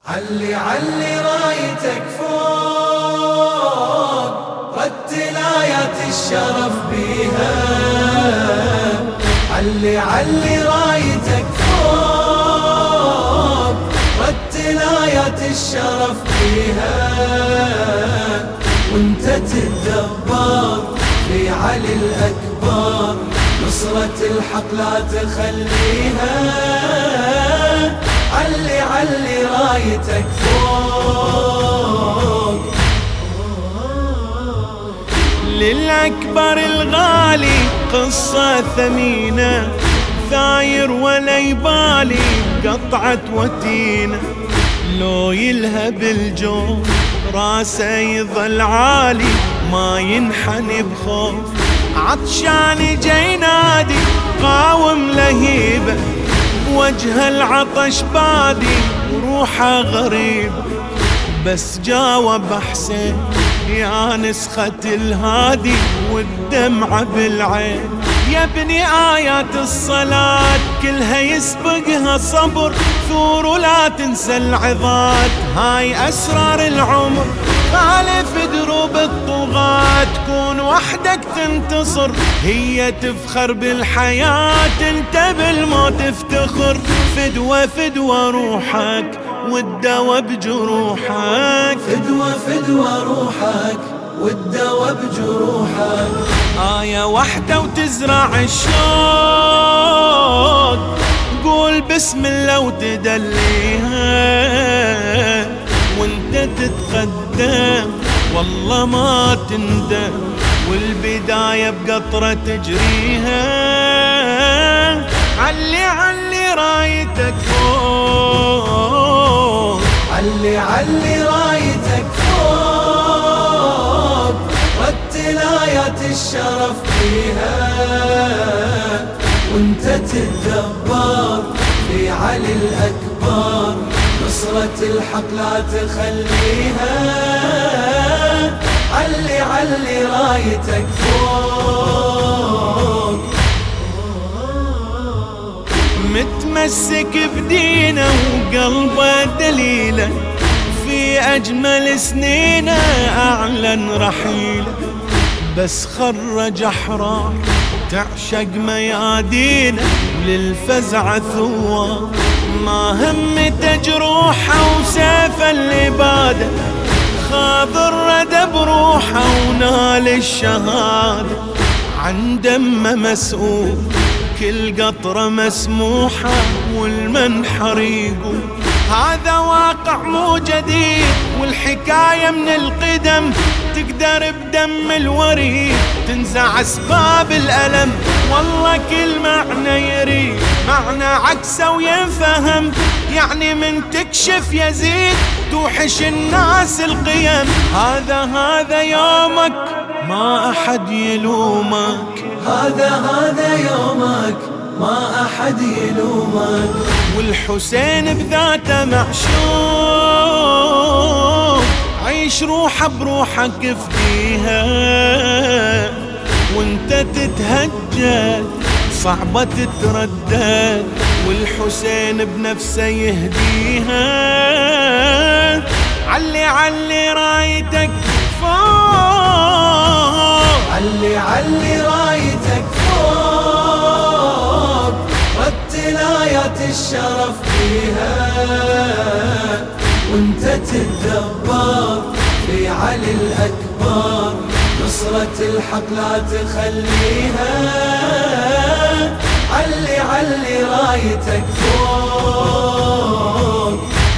علي علي رايتك فوق، رتل آيات الشرف بيها. علي علي رايتك فوق، رتل آيات الشرف بيها. وانت تتدبر في علي الأكبر، نصرة الحق لا تخليها. علي علي رايتك فوق. للأكبر الغالي قصة ثمينة، ثاير ولا يبالي بقطعة وتينة. لو يلهب الجو راسه يظل عالي، ما ينحني بخوف. عطشان جاي نادي قاوم لهيبه، وجه العطش بادي وروحه غريب. بس جاوب حسين يا نسخة الهادي، والدمعة بالعين. يا ابني آيات الصلاة كلها يسبقها صبر، ثور ولا تنسى العظات. هاي أسرار العمر، خالف دروب الطغاة. تكون وحدك تنتصر، هي تفخر بالحياة، انت بالموت تفتخر. فدوة فدوة روحك والدوا بجروحك، فدوة فدوة روحك والدوا بجروحك. آية واحدة وتزرع الشوق، قول بسم الله وتدليها. وانت تتقدم والله ما تندم، والبداية بقطرة تجريها. علي علي رايتك فوق، علي علي رايتك فوق، رتل آيات الشرف فيها. وانت تتدبر في علي الأكبر، نصرة الحق لا تخليها. علي علي رايتك فوق. متمسك بدينه وقلبه دليله، في أجمل سنينه أعلن رحيله. بس خرج أحرار تعشق ميادينه، للفزع ثوار. ما همته جروحه وسيف الإبادة، خاض الردى بروحه ونال الشهادة. عن دمه مسؤول كل قطرة مسموحة، والمنحر يقول هذا واقع مو جديد. والحكاية من القدم، تقدر بدم الوريد تنزع أسباب الألم. والله كل معنى يريد معنى عكسه وينفهم، يعني من تكشف يزيد توحش الناس القيم. هذا يومك ما أحد يلومك، هذا يومك ما أحد يلومك. والحسين بذاته معشوق، عيش روحه بروحك فديها. وانت تتهجد صعبة تتردد، والحسين بنفسه يهديها. علي علي رايتك فوق، علي علي رايتك فوق، رتل آيات الشرف فيها. وانت تتدبر في علي الأكبر، نصرة الحق لا تخليها. علي علي رايتك فوق.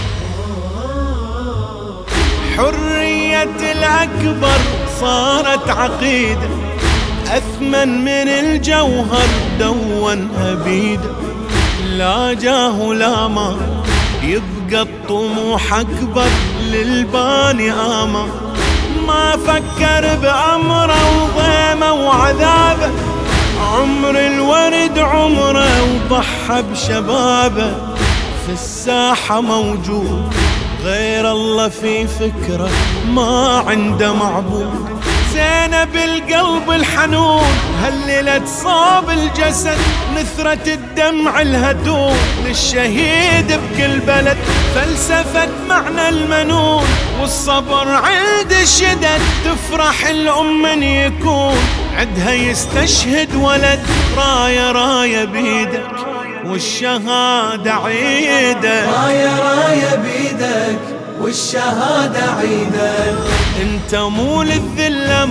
حرية الأكبر صارت عقيدة، أثمن من الجوهر دون أبيده. لا جاه ولا مال يبقى الطموح أكبر، للباني آمال. ما فكر بأمره وضيمه وعذابه، عمر الورد عمره وضحى بشبابه. في الساحة موجود غير الله، في فكرة ما عنده معبود. زينب القلب الحنون هالليلة تصاب الجسد، نثرة الدمع الهدوم للشهيد بكل بلد. فلسفة معنى المنون والصبر عند الشدد، تفرح الأم من يكون عدها يستشهد ولد. راية راية بيدك والشهادة عيدك، راية بيدك والشهادة عيدك. انت مو للذلة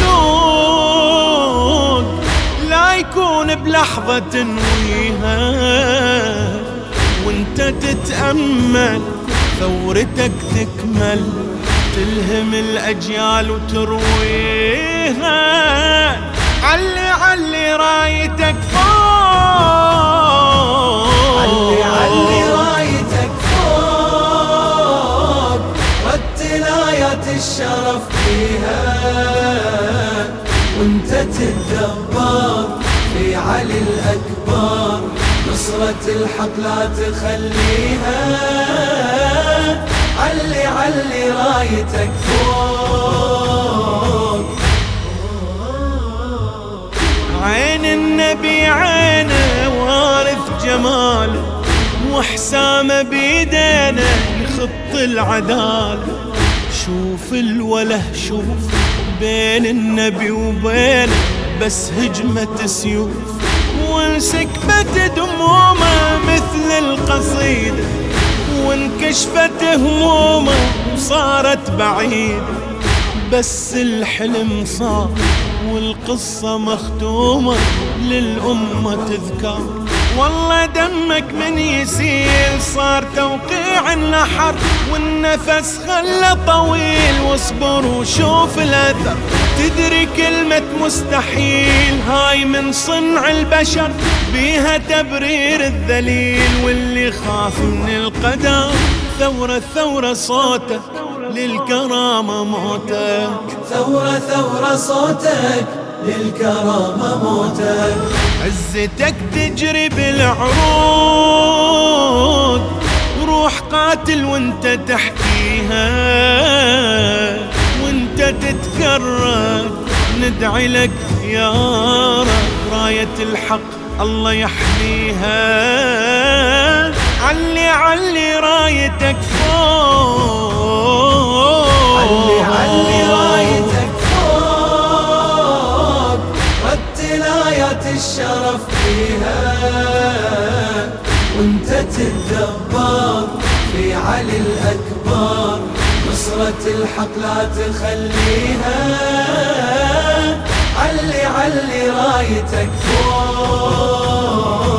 مخلوق، لا يكون بلحظة تنويها، وانت تتأمل ثورتك تكمل، تلهم الأجيال وترويها. علي رايتك فوق، علي رايتك فوق، رتل آيات الشرف فيها، وانت تتدبر في علي الأكبر، نصرة الحق لا تخليها. علي رايتك فوق. عين النبي عينه وارث جماله، وحسامه بيدينا يخط العدالة. شوف الوله شوف بين النبي وبينه بس هجمة سيوف، وانسكبت دمومه مثل القصيدة، وانكشفت همومه وصارت بعيدة. بس الحلم صار والقصة مختومة للأمة تذكر. والله دمك من يسيل صار توقيع النحر، والنفس خلى طويل، واصبر وشوف الأثر. تدري كلمة مستحيل هاي من صنع البشر، بيها تبرير الذليل واللي خاف من القدر. ثورة صوتك للكرامة موتك، ثورة صوتك للكرامة موتك. عزتك تجري بالعروض، روح قاتل وانت تحكيها، وانت تتكرر ندعي لك يا رب. راية الحق الله يحميها. علي رايتك فوق، علي رايتك فوق، رتل آيات الشرف فيها، وانت تتدبر في علي الأكبر، نصرة الحق لا تخليها. علي رايتك فوق.